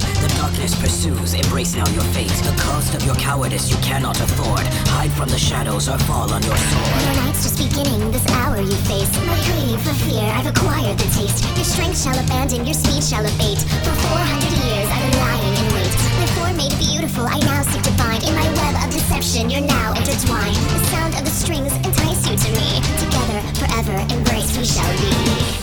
The darkness pursues, embrace now your fate. The cost of your cowardice you cannot afford. Hide from the shadows or fall on your sword. Your night's just beginning, this hour you face. My craving for fear, I've acquired the taste. Your strength shall abandon, your speed shall abate. For 400 years I've been lying in wait. My form made beautiful, I now seek to find. In my web of deception, you're now intertwined. The sound of the strings entice you to me. Together, forever, embraced we shall be.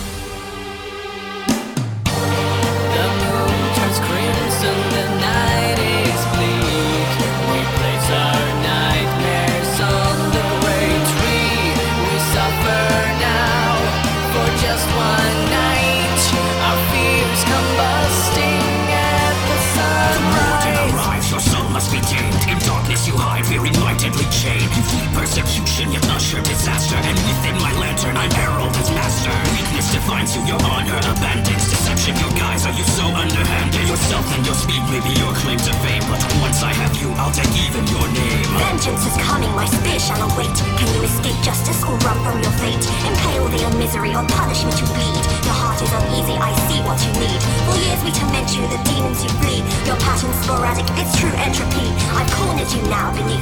The moon turns crimson, the night is bleak. We place our nightmares on the great tree. We suffer now for just one night. Our fears combusting at the sunrise. The morning arrives, your soul must be tamed. In darkness you hide, very lightly chained. You flee persecution, yet usher disaster. And within my lantern I herald as master. Weakness defines you, your honor abandons. Deception your guise, are you so underhanded? Yourself and your speed may be your claim to fame, but once I have you, I'll take even your name. Vengeance is coming, my spear shall await. Can you escape justice or run from your fate? Impale thee on misery or punish me to bleed. Your heart is uneasy, I see what you need. For years we torment you, the demons you flee. Your passion's sporadic, it's true entropy. I've cornered you now beneath